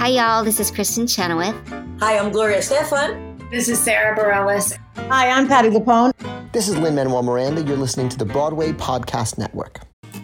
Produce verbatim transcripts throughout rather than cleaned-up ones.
Hi, y'all. This is Kristen Chenoweth. Hi, I'm Gloria Stefan. This is Sarah Bareilles. Hi, I'm Patty Lapone. This is Lin-Manuel Miranda. You're listening to the Broadway Podcast Network.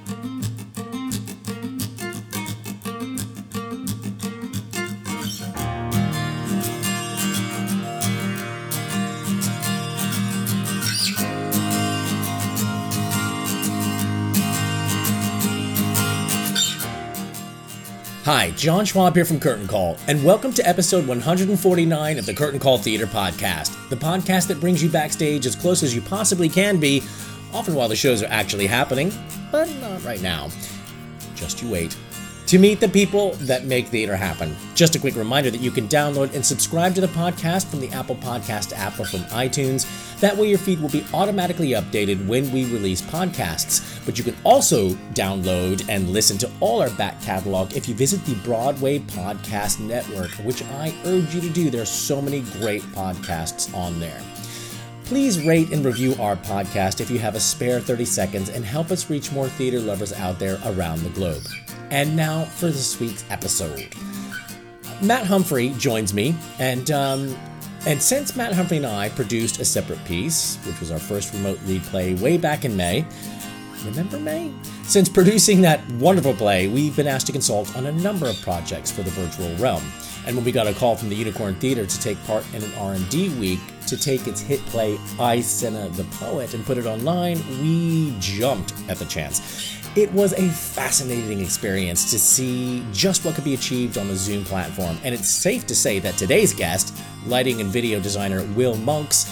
Hi, John Schwab here from Curtain Call, and welcome to episode one hundred forty-nine of the Curtain Call Theater Podcast, the podcast that brings you backstage as close as you possibly can be, often while the shows are actually happening, but not right now. Just you wait. To meet the people that make theater happen. Just a quick reminder that you can download and subscribe to the podcast from the Apple Podcast app or from iTunes. That way your feed will be automatically updated when we release podcasts. But you can also download and listen to all our back catalog if you visit the Broadway Podcast Network, which I urge you to do. There are so many great podcasts on there. Please rate and review our podcast if you have a spare thirty seconds and help us reach more theater lovers out there around the globe. And now for this week's episode. Matt Humphrey joins me, and um, and since Matt Humphrey and I produced a separate piece, which was our first remote lead play way back in May, remember May? Since producing that wonderful play, we've been asked to consult on a number of projects for the virtual realm. And when we got a call from the Unicorn Theater to take part in an R and D week to take its hit play I, Cinna the Poet and put it online, we jumped at the chance. It was a fascinating experience to see just what could be achieved on the Zoom platform, and it's safe to say that today's guest, lighting and video designer Will Monks,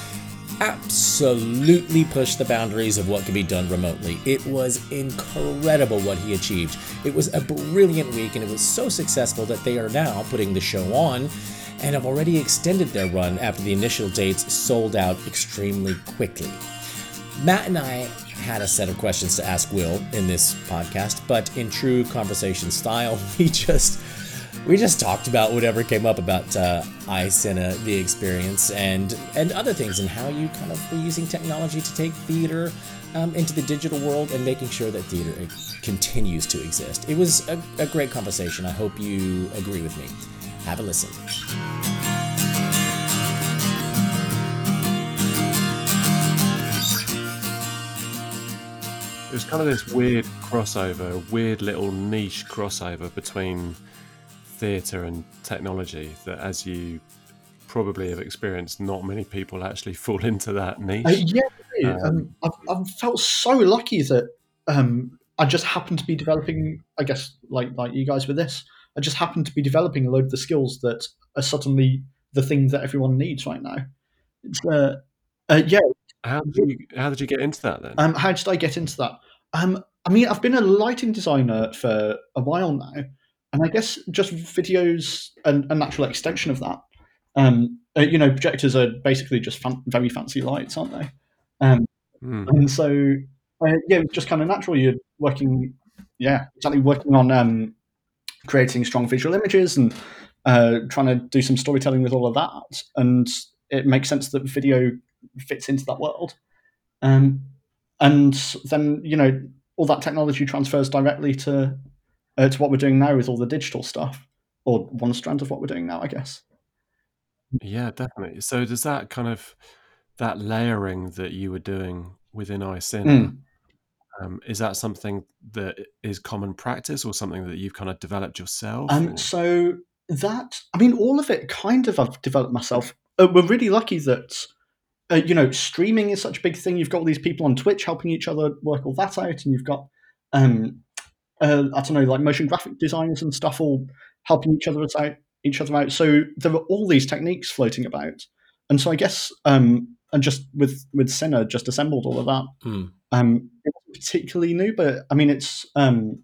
absolutely pushed the boundaries of what could be done remotely. It was incredible what he achieved. It was a brilliant week, and it was so successful that they are now putting the show on and have already extended their run after the initial dates sold out extremely quickly. Matt and I had a set of questions to ask Will in this podcast, but in true conversation style, we just we just talked about whatever came up about uh, I, Cinna, the experience, and and other things, and how you kind of were using technology to take theater um, into the digital world and making sure that theater continues to exist. It was a, a great conversation. I hope you agree with me. Have a listen. It was kind of this weird crossover, weird little niche crossover between theatre and technology that, as you probably have experienced, not many people actually fall into that niche. Uh, yeah, um, um, I've, I've felt so lucky that um, I just happened to be developing, I guess, like like you guys with this, I just happened to be developing a load of the skills that are suddenly the thing that everyone needs right now. It's, uh, uh, yeah. How did you how did you get into that then? Um, how did I get into that? Um, I mean, I've been a lighting designer for a while now, and I guess just videos and a natural extension of that. Um, uh, you know, projectors are basically just fan- very fancy lights, aren't they? Um, mm. And so, uh, yeah, it's just kind of natural. You're working, yeah, exactly, working on um, creating strong visual images and uh, trying to do some storytelling with all of that, and it makes sense that video fits into that world. Um, and then, you know, all that technology transfers directly to uh, to what we're doing now with all the digital stuff, or one strand of what we're doing now, I guess. Yeah, definitely. So does that kind of, that layering that you were doing within I, Cinna, mm. um, is that something that is common practice or something that you've kind of developed yourself? Um, so that, I mean, all of it kind of I've developed myself. Uh, we're really lucky that Uh, you know, streaming is such a big thing. You've got all these people on Twitch helping each other work all that out, and you've got, um, uh, I don't know, like motion graphic designers and stuff all helping each other out. Each other out. So there are all these techniques floating about, and so I guess, um, and just with with Cinna, just assembled all of that. Mm. Um, it's particularly new, but I mean, it's um,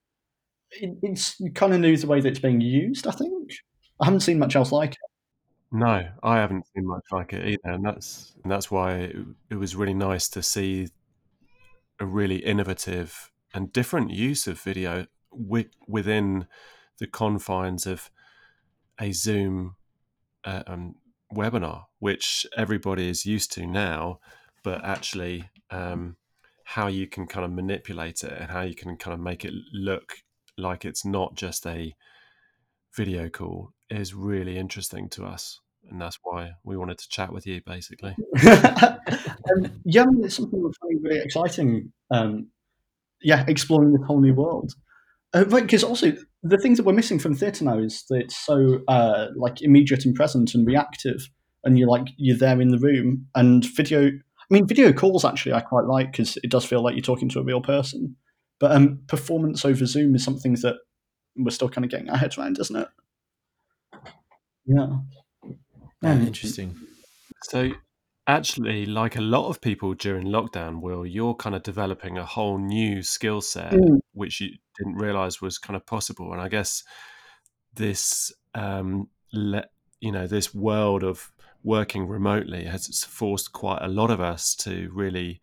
it, it's kind of new the way that it's being used. I think I haven't seen much else like it. No, I haven't seen much like it either, and that's and that's why it, it was really nice to see a really innovative and different use of video wi- within the confines of a Zoom uh, um, webinar, which everybody is used to now, but actually um, how you can kind of manipulate it and how you can kind of make it look like it's not just a video call is really interesting to us, and that's why we wanted to chat with you, basically. um, yeah, I mean, it's something that's really, really exciting. Um, yeah, exploring this whole new world. Uh, right, because also the things that we're missing from theatre now is that it's so uh, like immediate and present and reactive, and you're like you're there in the room. And video, I mean, video calls actually I quite like because it does feel like you're talking to a real person. But um, performance over Zoom is something that we're still kind of getting our heads around, isn't it? Yeah. Yeah, Um, interesting. So, actually, like a lot of people during lockdown, Will, you're kind of developing a whole new skill set, Mm. which you didn't realize was kind of possible. And I guess this, um, le- you know, this world of working remotely has forced quite a lot of us to really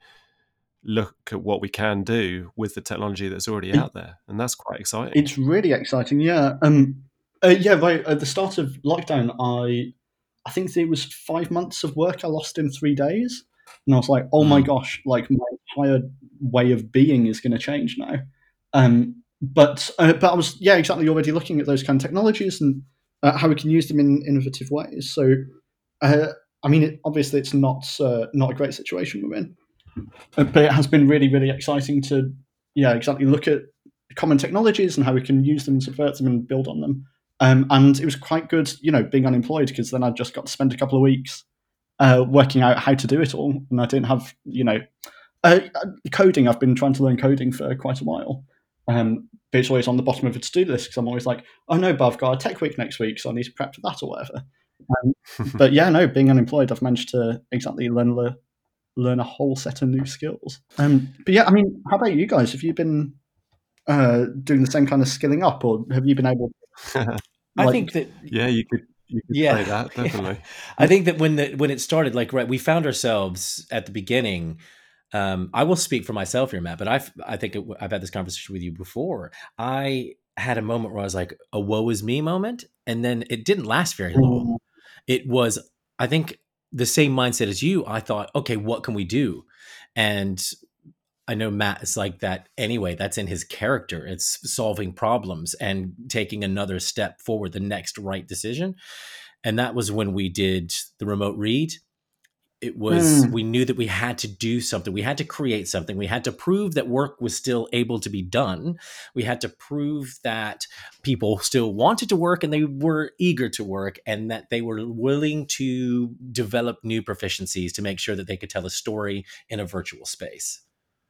look at what we can do with the technology that's already out there, and that's quite exciting. It's really exciting, yeah. Um, uh, yeah, right at the start of lockdown, I I think it was five months of work I lost in three days, and I was like, oh my Mm. gosh, like my entire way of being is going to change now. Um, but uh, but I was yeah exactly already looking at those kind of technologies and uh, how we can use them in innovative ways. So, uh, I mean, it, obviously, it's not uh, not a great situation we're in. Uh, but it has been really, really exciting to, yeah, exactly look at common technologies and how we can use them, subvert them, and build on them. Um, and it was quite good, you know, being unemployed because then I just got to spend a couple of weeks uh, working out how to do it all, and I didn't have, you know, uh, coding. I've been trying to learn coding for quite a while, um, but it's always on the bottom of a to-do list because I'm always like, oh no, but I've got a tech week next week, so I need to prep for that or whatever. Um, but yeah, no, being unemployed, I've managed to exactly learn the learn a whole set of new skills. Um, but yeah, I mean, how about you guys? Have you been uh, doing the same kind of skilling up, or have you been able to, I like, think that Yeah, you could you could yeah, say that, yeah. definitely. I think that when the when it started, like right, we found ourselves at the beginning. Um, I will speak for myself here, Matt, but I've I think it, I've had this conversation with you before. I had a moment where I was like a "woe is me" moment, and then it didn't last very long. It was, I think, the same mindset as you. I thought, okay, what can we do? And I know Matt is like that anyway. That's in his character. It's solving problems and taking another step forward, the next right decision. And that was when we did the remote read. It was, Mm. we knew that we had to do something. We had to create something. We had to prove that work was still able to be done. We had to prove that people still wanted to work and they were eager to work and that they were willing to develop new proficiencies to make sure that they could tell a story in a virtual space.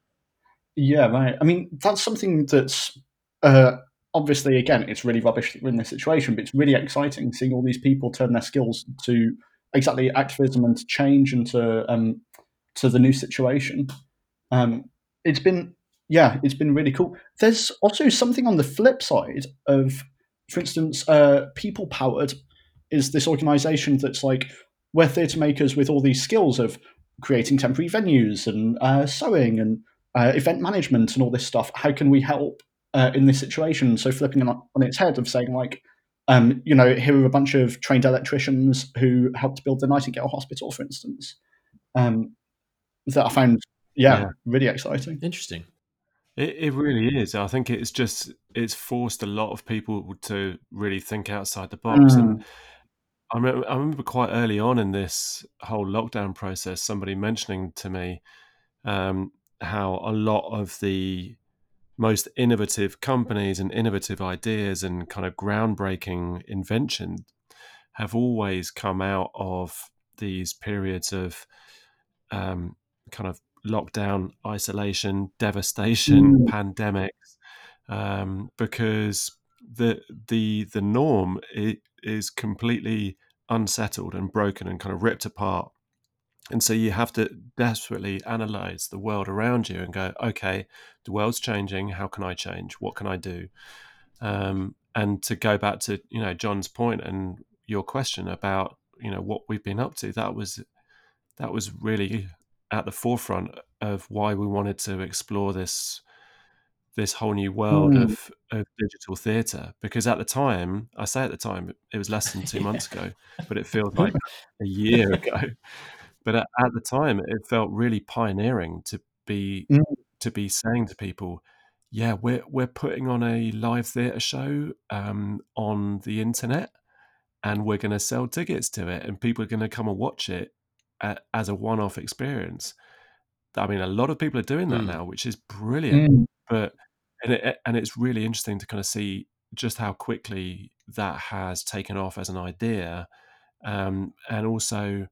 Yeah, right. I mean, that's something that's uh, obviously, again, it's really rubbish that we're in this situation, but it's really exciting seeing all these people turn their skills to exactly activism and to change and to um, to the new situation. Um, it's been, yeah, it's been really cool. There's also something on the flip side of, for instance, uh, People Powered is this organization that's like, we're theatre makers with all these skills of creating temporary venues and uh, sewing and uh, event management and all this stuff. How can we help uh, in this situation? So flipping it on, on its head of saying like, um, you know, here are a bunch of trained electricians who helped build the Nightingale Hospital, for instance, um, that I found, yeah, Yeah. really exciting. Interesting. It, it really is. I think it's just it's forced a lot of people to really think outside the box. And Mm. I remember, I remember quite early on in this whole lockdown process, somebody mentioning to me um, how a lot of the most innovative companies and innovative ideas and kind of groundbreaking invention have always come out of these periods of um, kind of lockdown, isolation, devastation, Mm. pandemics, um, because the the the norm i- is completely unsettled and broken and kind of ripped apart. And so you have to desperately analyze the world around you and go, okay, the world's changing. How can I change? What can I do? Um, and to go back to, you know, John's point and your question about, you know, what we've been up to, that was that was really at the forefront of why we wanted to explore this this whole new world Mm. of, of digital theatre. Because at the time, I say at the time, it was less than two months ago, but it feels like a year ago. But at, at the time, it felt really pioneering to be Mm. to be saying to people, yeah, we're we're putting on a live theatre show um, on the internet, and we're going to sell tickets to it, and people are going to come and watch it uh, as a one-off experience. I mean, a lot of people are doing that Mm. now, which is brilliant. Mm. But and it, and it's really interesting to kind of see just how quickly that has taken off as an idea, um, and also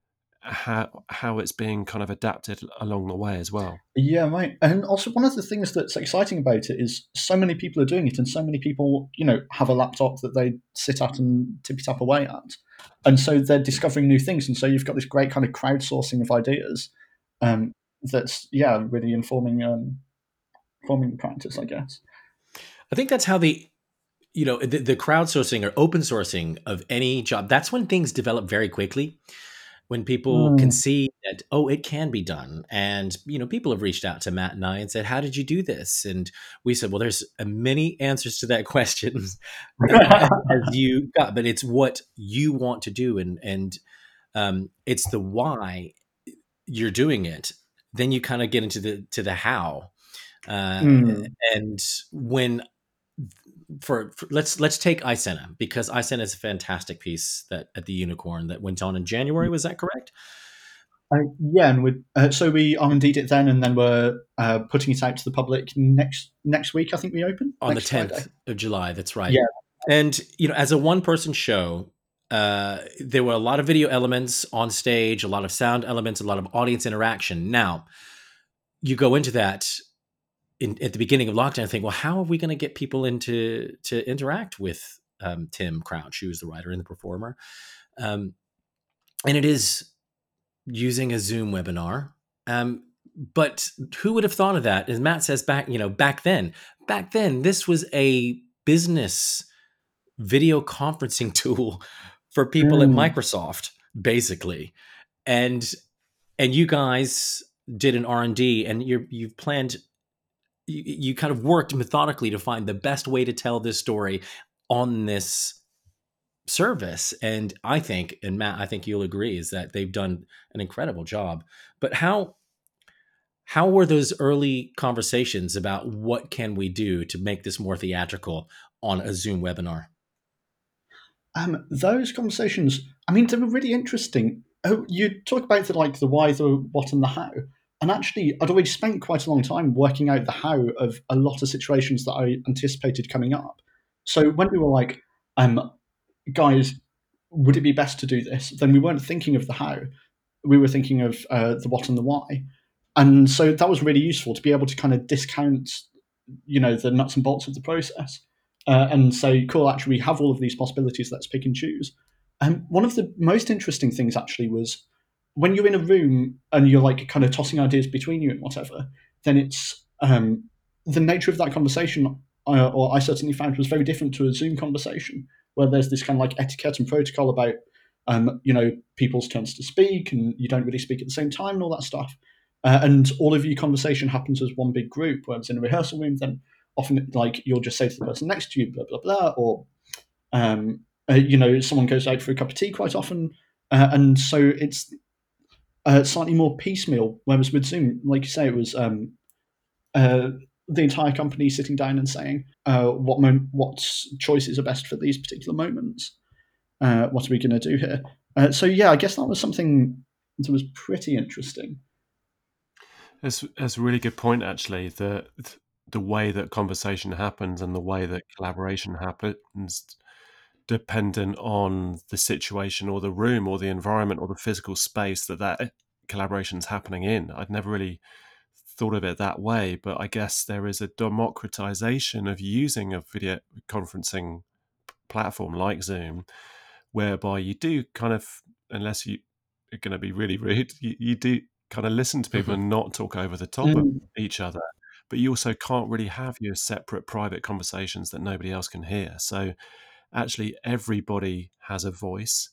how how it's being kind of adapted along the way as well. Yeah, right. And also, one of the things that's exciting about it is so many people are doing it, and so many people, you know, have a laptop that they sit at and tippy tap away at, and so they're discovering new things. And so you've got this great kind of crowdsourcing of ideas. Um, that's yeah, really informing um, informing the practice, I guess. I think that's how the, you know, the, the crowdsourcing or open sourcing of any job, that's when things develop very quickly. When people Mm. can see that, oh, it can be done. And, you know, people have reached out to Matt and I and said, how did you do this? And we said, well, there's uh, many answers to that question as, as you got, but it's what you want to do. And, and um, it's the why you're doing it. Then you kind of get into the, to the how. Uh, Mm. And when, For, for let's let's take Icena, because Icena is a fantastic piece that at the Unicorn that went on in January. Was that correct? Uh, yeah, and we uh, so we R and D'd it then, and then we're uh, putting it out to the public next next week. I think we open On next the tenth Friday. of July. That's right. Yeah. And you know, as a one person show, uh, there were a lot of video elements on stage, a lot of sound elements, a lot of audience interaction. Now, you go into that in, at the beginning of lockdown, and think, well, how are we going to get people into to interact with um, Tim Crouch, who is the writer and the performer? Um, and it is using a Zoom webinar. Um, but who would have thought of that? As Matt says, back, you know, back then, back then, this was a business video conferencing tool for people Mm. at Microsoft, basically. And, and you guys did an R and D, and you're, you've planned, you, you kind of worked methodically to find the best way to tell this story on this service. And I think, and Matt, I think you'll agree, is that they've done an incredible job. But how how were those early conversations about what can we do to make this more theatrical on a Zoom webinar? Um, those conversations, I mean, they were really interesting. Oh, you talk about the like the why, the what, and the how. And actually, I'd already spent quite a long time working out the how of a lot of situations that I anticipated coming up. So when we were like, um, guys, would it be best to do this? Then we weren't thinking of the how. We were thinking of uh, the what and the why. And so that was really useful to be able to kind of discount, you know, the nuts and bolts of the process uh, and say, cool, actually, we have all of these possibilities. Let's pick and choose. And one of the most interesting things actually was when you're in a room and you're like kind of tossing ideas between you and whatever, then it's um, the nature of that conversation, uh, or I certainly found, was very different to a Zoom conversation where there's this kind of like etiquette and protocol about, um, you know, people's turns to speak and you don't really speak at the same time and all that stuff. Uh, and all of your conversation happens as one big group, whereas in a rehearsal room, then often like you'll just say to the person next to you, blah, blah, blah, or, um, uh, you know, someone goes out for a cup of tea quite often. Uh, and so it's uh, slightly more piecemeal, whereas with Zoom, like you say, it was um, uh, the entire company sitting down and saying uh, what mo- what choices are best for these particular moments. Uh, what are we going to do here? Uh, so yeah, I guess that was something that was pretty interesting. That's that's a really good point, actually. The the way that conversation happens and the way that collaboration happens, dependent on the situation or the room or the environment or the physical space that that collaboration is happening in. I'd never really thought of it that way, but I guess there is a democratization of using a video conferencing platform like Zoom, whereby you do kind of, unless you are going to be really rude, you, you do kind of listen to people Mhm. and not talk over the top Mm. of each other. But you also can't really have your separate private conversations that nobody else can hear. So actually everybody has a voice,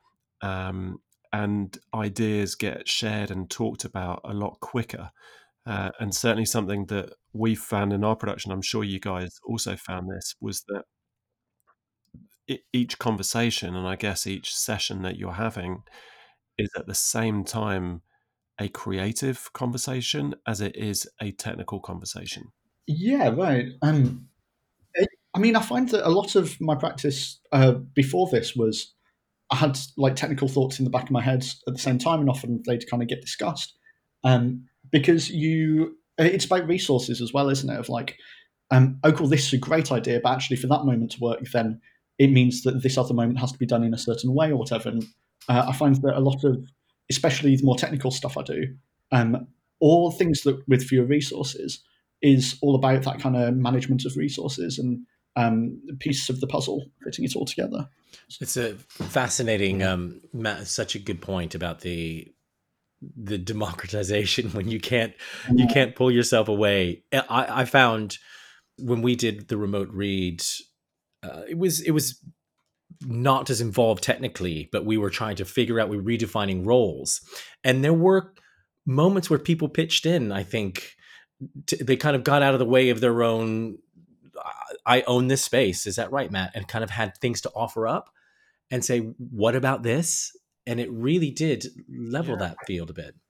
um, and ideas get shared and talked about a lot quicker. Uh, and certainly something that we found in our production, I'm sure you guys also found this, was that e- each conversation, and I guess each session that you're having, is at the same time a creative conversation as it is a technical conversation. Yeah, right. Um, it, I mean, I find that a lot of my practice uh, before this was I had like technical thoughts in the back of my head at the same time, and often they'd kind of get discussed. Um, because you, it's about resources as well, isn't it? Of like, um, oh, cool, this is a great idea, but actually for that moment to work, then it means that this other moment has to be done in a certain way or whatever. And uh, I find that a lot of, especially the more technical stuff I do, um, all things that with fewer resources is all about that kind of management of resources and um, pieces of the puzzle, fitting it all together. It's a fascinating, um, ma- such a good point about the the democratization when you can't you can't pull yourself away. I, I found when we did the remote read, uh, it was it was not as involved technically, but we were trying to figure out we were redefining roles, and there were moments where people pitched in. I think t- they kind of got out of the way of their own. I own this space. Is that right, Matt? And kind of had things to offer up and say, what about this? And it really did level Yeah. that field a bit.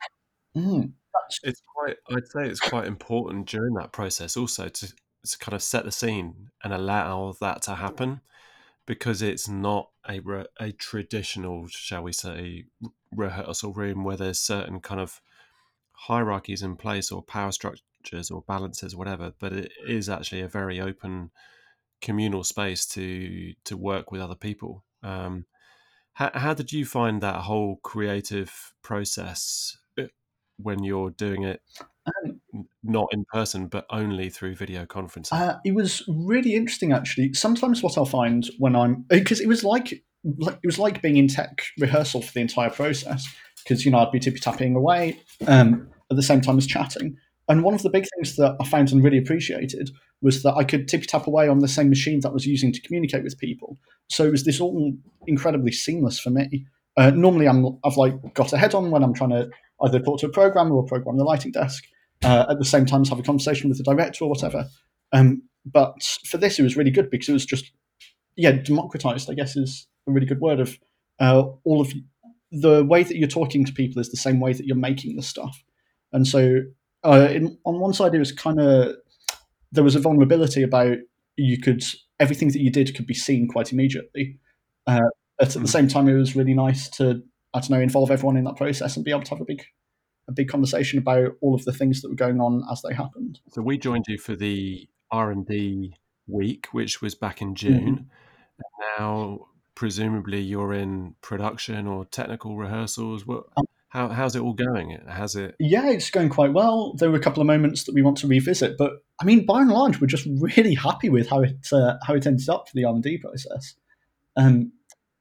Mm. It's quite, I'd say it's quite important during that process also to, to kind of set the scene and allow that to happen, because it's not a, re, a traditional, shall we say, rehearsal room where there's certain kind of hierarchies in place or power structures or balances, whatever, but it is actually a very open communal space to to work with other people. Um, how, how did you find that whole creative process when you're doing it Um, not in person but only through video conferencing? Uh, it was really interesting, actually. Sometimes what I'll find when I'm because it was like, like it was like being in tech rehearsal for the entire process. Because you know I'd be tippy tapping away um, at the same time as chatting. And one of the big things that I found and really appreciated was that I could tippy tap away on the same machine that I was using to communicate with people. So it was this all incredibly seamless for me. Uh, normally, I'm I've like got a head on when I'm trying to either talk to a programmer or program the lighting desk. Uh, at the same time, as have a conversation with the director or whatever. Um, but for this, it was really good because it was just, yeah, democratized, I guess is a really good word of uh, all of the way that you're talking to people is the same way that you're making the stuff. And so uh, in, on one side, it was kind of, there was a vulnerability about you could, everything that you did could be seen quite immediately. Uh, but at the same time, it was really nice to, I don't know, involve everyone in that process and be able to have a big a big conversation about all of the things that were going on as they happened. So we joined you for the R and D week, which was back in June. Mm-hmm. Now, presumably, you're in production or technical rehearsals. What? Um, how how's it all going? Has it? Yeah, it's going quite well. There were a couple of moments that we want to revisit, but I mean, by and large, we're just really happy with how it uh, how it ended up for the R and D process. Um,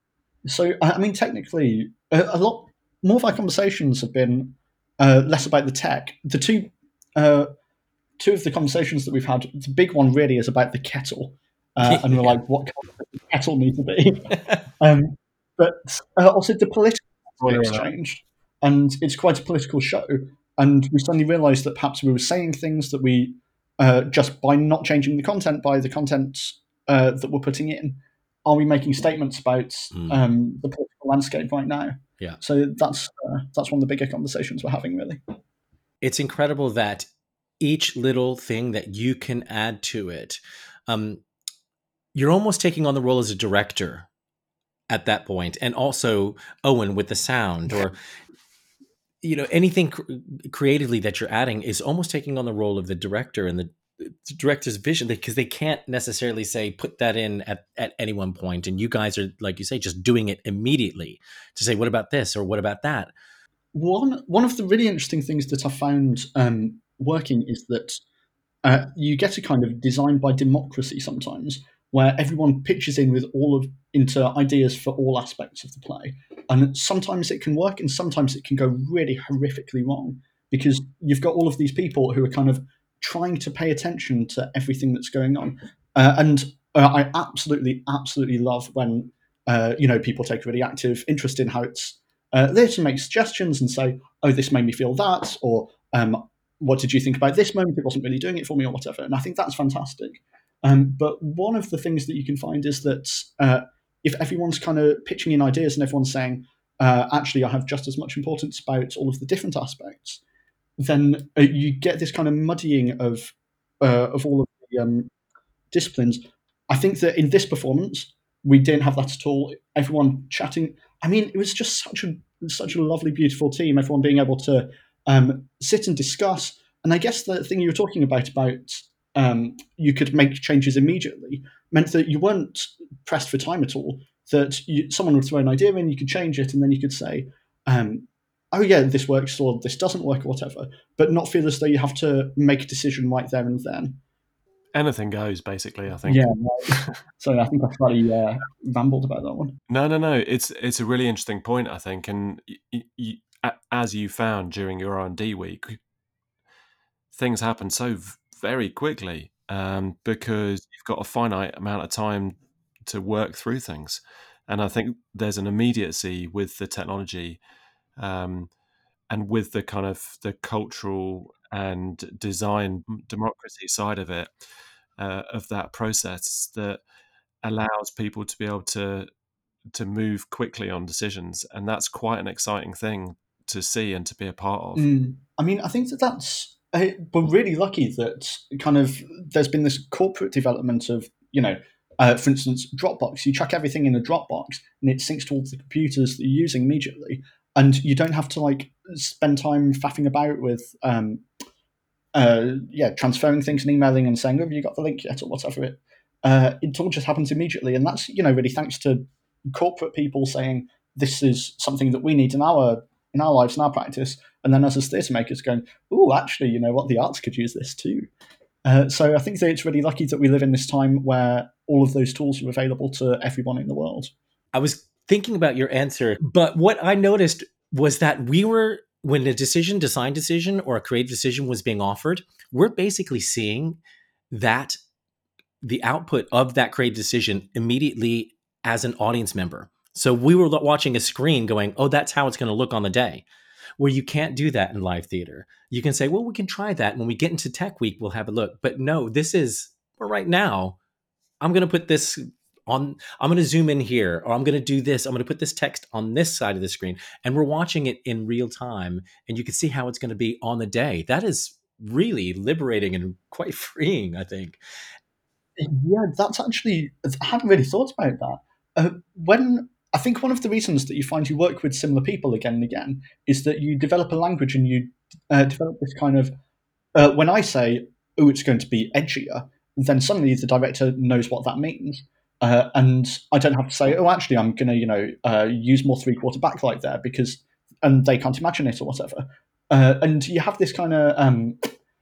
so, I mean, technically, a, a lot more of our conversations have been uh, less about the tech. The two uh, two of the conversations that we've had, the big one really is about the kettle. Uh, and we're like, what kind of kettle need to be? um, but uh, also the political exchange. And it's quite a political show. And we suddenly realized that perhaps we were saying things that we, uh, just by not changing the content, by the content uh, that we're putting in, are we making statements about mm. um, the political landscape right now? Yeah. So that's uh, that's one of the bigger conversations we're having, really. It's incredible that each little thing that you can add to it, um, you're almost taking on the role as a director at that point, and also Owen with the sound, or you know, anything cr- creatively that you're adding is almost taking on the role of the director and the, the director's vision, because they can't necessarily say put that in at, at any one point, and you guys are, like you say, just doing it immediately to say what about this or what about that. One one of the really interesting things that I found um, working is that uh, you get a kind of design by democracy sometimes, where everyone pitches in with all of into ideas for all aspects of the play, and sometimes it can work, and sometimes it can go really horrifically wrong because you've got all of these people who are kind of trying to pay attention to everything that's going on, uh, and uh, I absolutely, absolutely love when uh, you know people take a really active interest in how it's uh, there to make suggestions and say, "Oh, this made me feel that," or um, "What did you think about this moment? It wasn't really doing it for me," or whatever. And I think that's fantastic. Um, but one of the things that you can find is that uh, if everyone's kind of pitching in ideas and everyone's saying, uh, actually, I have just as much importance about all of the different aspects, then uh, you get this kind of muddying of uh, of all of the um, disciplines. I think that in this performance, we didn't have that at all. Everyone chatting. I mean, it was just such a such a lovely, beautiful team. Everyone being able to um, sit and discuss. And I guess the thing you were talking about about um, you could make changes immediately meant that you weren't pressed for time at all. That you, someone would throw an idea in, you could change it, and then you could say, um, "Oh yeah, this works," or "This doesn't work," or whatever. But not feel as though you have to make a decision right there and then. Anything goes, basically. I think. Yeah. Right. So I think I slightly uh, rambled about that one. No, no, no. It's it's a really interesting point, I think, and y- y- as you found during your R and D week, things happen so v- very quickly um, because you've got a finite amount of time to work through things, and I think there's an immediacy with the technology, um, and with the kind of the cultural and design democracy side of it, uh, of that process that allows people to be able to to move quickly on decisions, and that's quite an exciting thing to see and to be a part of. Mm. I mean, I think that that's uh, we're really lucky that kind of there's been this corporate development of you know, uh, for instance, Dropbox. You chuck everything in a Dropbox, and it syncs to all the computers that you're using immediately, and you don't have to like spend time faffing about with. Um, uh, yeah, transferring things and emailing and saying, "Oh, have you got the link yet?" or whatever. It uh, it all just happens immediately, and that's you know really thanks to corporate people saying this is something that we need in our in our lives, in our practice, and then us as theatre makers going, "Oh, actually, you know what? The arts could use this too." Uh, so I think that it's really lucky that we live in this time where all of those tools are available to everyone in the world. I was thinking about your answer, but what I noticed was that we were, when a decision, design decision, or a creative decision was being offered, we're basically seeing that the output of that creative decision immediately as an audience member. So we were watching a screen going, oh, that's how it's going to look on the day. Where you can't do that in live theater. You can say, well, we can try that. When we get into Tech Week, we'll have a look. But no, this is, right now, I'm going to put this on, I'm going to zoom in here, or I'm going to do this. I'm going to put this text on this side of the screen. And we're watching it in real time. And you can see how it's going to be on the day. That is really liberating and quite freeing, I think. Yeah, that's actually, I hadn't really thought about that. Uh, when I think one of the reasons that you find you work with similar people again and again is that you develop a language and you uh, develop this kind of, uh, when I say, oh, it's going to be edgier, then suddenly the director knows what that means. Uh, and I don't have to say, oh, actually, I'm going to, you know, uh, use more three-quarter backlight there because, and they can't imagine it or whatever. Uh, and you have this kind of um,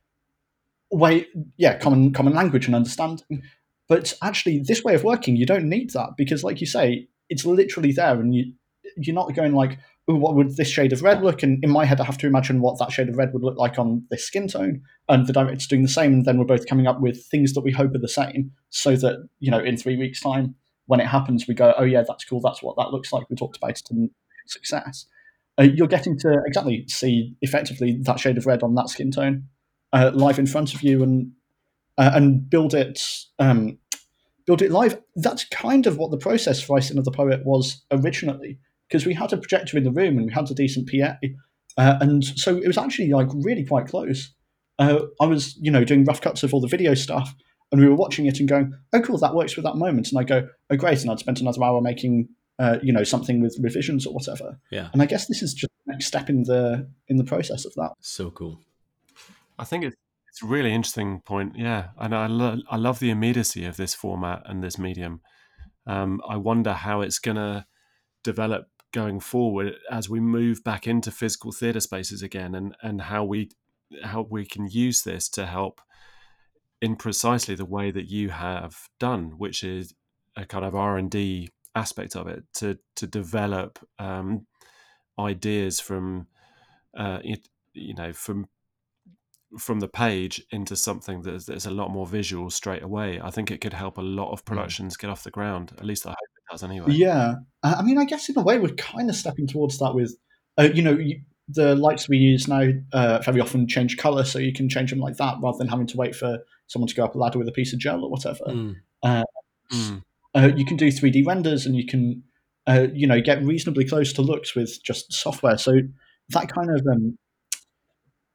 way, yeah, common common language and understanding. But actually, this way of working, you don't need that because, like you say, it's literally there, and you you're not going like, oh, what would this shade of red look? And in my head, I have to imagine what that shade of red would look like on this skin tone, and the director's doing the same, and then we're both coming up with things that we hope are the same, so that you know, in three weeks' time, when it happens, we go, oh yeah, that's cool, that's what that looks like. We talked about it in success. Uh, you're getting to exactly see effectively that shade of red on that skin tone uh, live in front of you, and uh, and build it. Um, build it live. That's kind of what the process for Ice Another Poet was originally, because we had a projector in the room and we had a decent P A, uh, and so it was actually like really quite close. Uh, I was, you know, doing rough cuts of all the video stuff, and we were watching it and going, "Oh, cool, that works with that moment." And I go, "Oh, great!" And I'd spent another hour making, uh, you know, something with revisions or whatever. Yeah. And I guess this is just the next step in the in the process of that. So cool. I think it's it's a really interesting point. Yeah, and I lo- I love the immediacy of this format and this medium. Um, I wonder how it's going to develop going forward as we move back into physical theatre spaces again, and, and how we how we can use this to help in precisely the way that you have done, which is a kind of R and D aspect of it, to to develop um, ideas from uh, it, you know from from the page into something that's, that's a lot more visual straight away. I think it could help a lot of productions get off the ground. At least I hope it does anyway. Yeah. I mean, I guess in a way we're kind of stepping towards that with, uh, you know, you, the lights we use now uh, very often change colour, so you can change them like that rather than having to wait for someone to go up a ladder with a piece of gel or whatever. Mm. Uh, Mm. uh, you can do three D renders, and you can, uh, you know, get reasonably close to looks with just software. So that kind of um,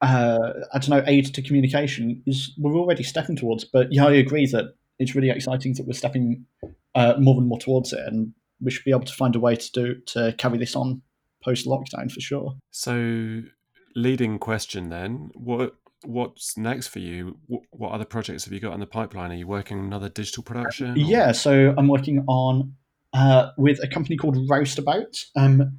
uh, I don't know, aid to communication is we're already stepping towards. But yeah, I agree that it's really exciting that we're stepping uh, more and more towards it, and we should be able to find a way to do to carry this on post lockdown for sure. So, leading question then, what what's next for you? What, what other projects have you got in the pipeline? Are you working on another digital production? Or? Yeah, so I'm working on uh, with a company called Roustabout. Um,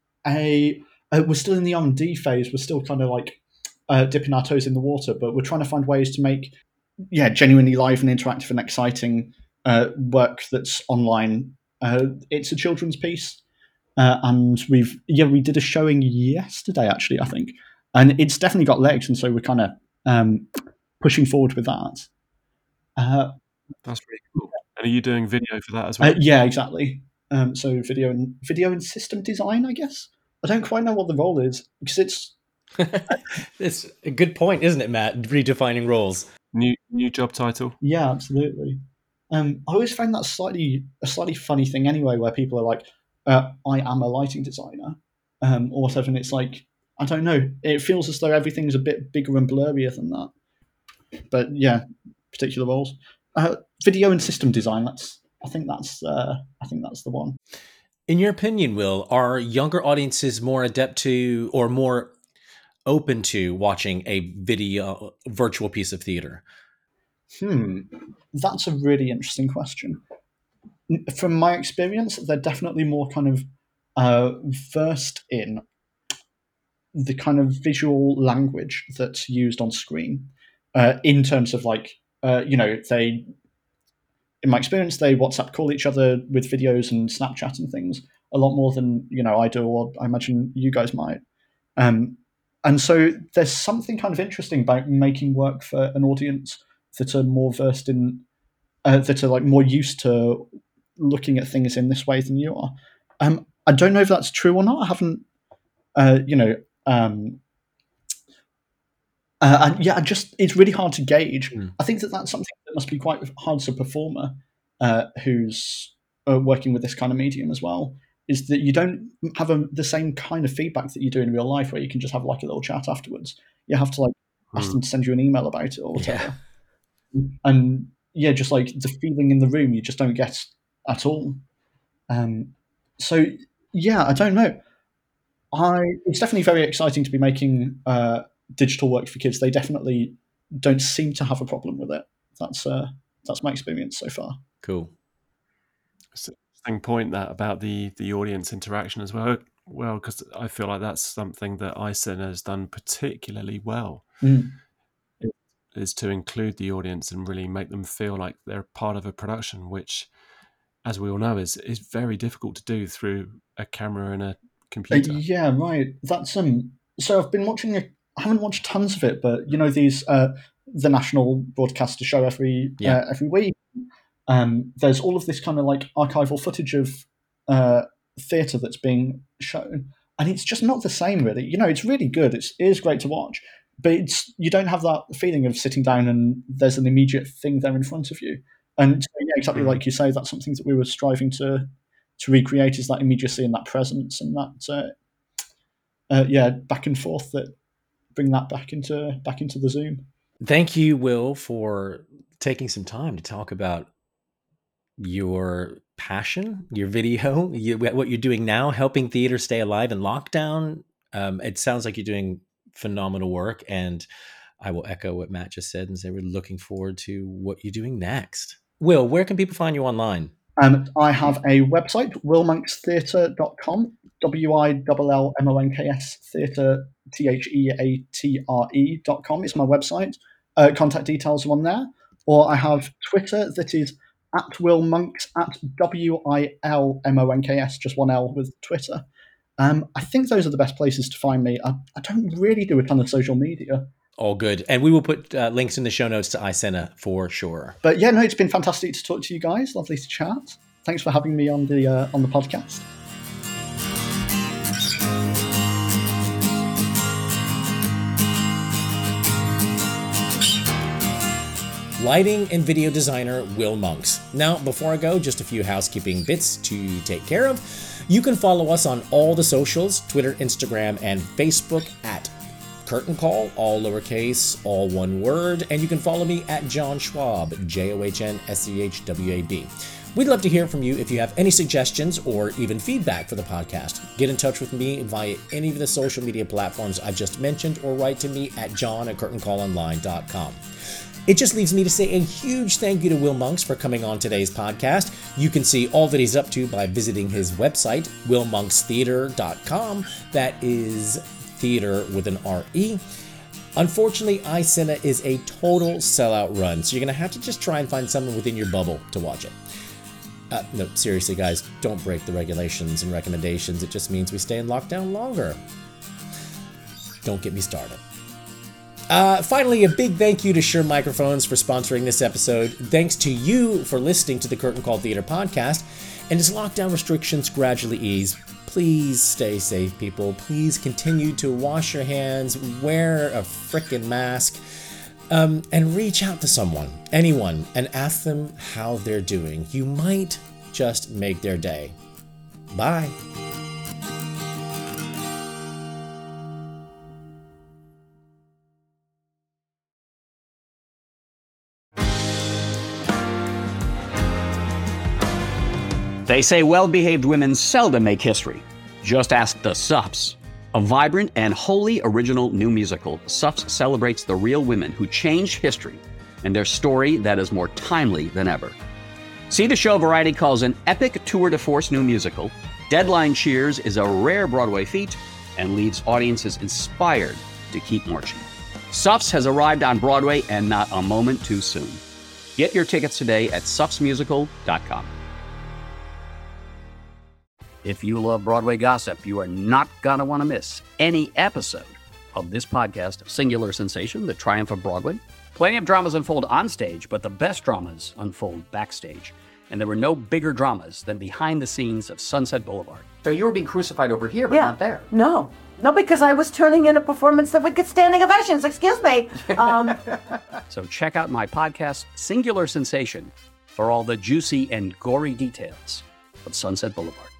a uh, we're still in the R and D phase. We're still kind of like uh, dipping our toes in the water, but we're trying to find ways to make yeah genuinely live and interactive and exciting uh, work that's online. Uh, it's a children's piece, uh, and we've yeah we did a showing yesterday actually I think, and it's definitely got legs, and so we're kind of um, pushing forward with that. Uh, That's really cool. And are you doing video for that as well? Uh, yeah, exactly. Um, so video and video and system design, I guess. I don't quite know what the role is because it's. It's a good point, isn't it, Matt? Redefining roles. New new job title. Yeah, absolutely. Um, I always find that slightly a slightly funny thing anyway, where people are like, uh, "I am a lighting designer," um, or whatever, and it's like I don't know. It feels as though everything's a bit bigger and blurrier than that. But yeah, particular roles. Uh, video and system design. That's. I think that's. Uh, I think that's the one. In your opinion, Will, are younger audiences more adept to or more open to watching a video virtual piece of theater? Hmm, that's a really interesting question. From my experience, they're definitely more kind of uh, versed in the kind of visual language that's used on screen. Uh, in terms of like, uh, you know, they, in my experience, they WhatsApp call each other with videos and Snapchat and things a lot more than, you know, I do, or I imagine you guys might. Um, and so there's something kind of interesting about making work for an audience that are more versed in, uh, that are like more used to looking at things in this way than you are. Um, I don't know if that's true or not. I haven't, uh, you know, um, uh, and yeah, I just it's really hard to gauge. Mm. I think that that's something that must be quite hard as a performer uh, who's uh, working with this kind of medium as well. Is that you don't have a, the same kind of feedback that you do in real life, where you can just have like a little chat afterwards. You have to like ask mm. them to send you an email about it or whatever. Yeah. And yeah, just like the feeling in the room, you just don't get at all. Um, so yeah, I don't know. I it's definitely very exciting to be making uh, digital work for kids. They definitely don't seem to have a problem with it. That's uh, that's my experience so far. Cool. So, interesting point that about the the audience interaction as well. Well, because I feel like that's something that iCine has done particularly well. Mm. Is to include the audience and really make them feel like they're part of a production, which, as we all know, is is very difficult to do through a camera and a computer. Uh, yeah, right. That's um. So I've been watching. A, I haven't watched tons of it, but you know these uh the national broadcaster show every yeah. uh, every week. Um, there's all of this kind of like archival footage of uh theatre that's being shown, and it's just not the same, really. You know, it's really good. It's it is great to watch. But it's, you don't have that feeling of sitting down and there's an immediate thing there in front of you. And yeah, exactly like you say, that's something that we were striving to to recreate, is that immediacy and that presence and that uh, uh, yeah back and forth, that bring that back into back into the Zoom. Thank you, Will, for taking some time to talk about your passion, your video, you, what you're doing now, helping theater stay alive in lockdown. Um, it sounds like you're doing phenomenal work, and I will echo what Matt just said and say we're looking forward to what you're doing next. Will, where can people find you online? Um, I have a website, will monks theatre dot com, W I L L M O N K S theatre, T H E A T R E dot com is my website. Uh, contact details are on there. Or I have Twitter that is at willmonks, at W I L M O N K S, just one L with Twitter. Um, I think those are the best places to find me. I, I don't really do a ton of social media. All good. And we will put uh, links in the show notes to iCine for sure. But yeah, no, it's been fantastic to talk to you guys. Lovely to chat. Thanks for having me on the uh, on the podcast. Lighting and video designer Will Monks. Now, before I go, just a few housekeeping bits to take care of. You can follow us on all the socials, Twitter, Instagram, and Facebook at Curtain Call, all lowercase, all one word, and you can follow me at John Schwab, J O H N S C H W A B. We'd love to hear from you if you have any suggestions or even feedback for the podcast. Get in touch with me via any of the social media platforms I've just mentioned, or write to me at john at curtain call online dot com. It just leaves me to say a huge thank you to Will Monks for coming on today's podcast. You can see all that he's up to by visiting his website, will monks theater dot com. That is theater with an R E. Unfortunately, iCinema is a total sellout run, so you're going to have to just try and find someone within your bubble to watch it. Uh, no, seriously, guys, don't break the regulations and recommendations. It just means we stay in lockdown longer. Don't get me started. Uh, finally, a big thank you to Shure Microphones for sponsoring this episode. Thanks to you for listening to the Curtain Call Theater podcast. And as lockdown restrictions gradually ease, please stay safe, people. Please continue to wash your hands, wear a frickin' mask, um, and reach out to someone, anyone, and ask them how they're doing. You might just make their day. Bye. They say well-behaved women seldom make history. Just ask the Suffs. A vibrant and wholly original new musical, Suffs celebrates the real women who changed history and their story that is more timely than ever. See the show Variety calls an epic tour de force new musical. Deadline cheers is a rare Broadway feat and leaves audiences inspired to keep marching. Suffs has arrived on Broadway, and not a moment too soon. Get your tickets today at suffs musical dot com. If you love Broadway gossip, you are not going to want to miss any episode of this podcast, Singular Sensation, The Triumph of Broadway. Plenty of dramas unfold on stage, but the best dramas unfold backstage. And there were no bigger dramas than behind the scenes of Sunset Boulevard. So you were being crucified over here, but Yeah. not there. No. No, because I was turning in a performance that would get standing ovations. Excuse me. Um, So check out my podcast, Singular Sensation, for all the juicy and gory details of Sunset Boulevard.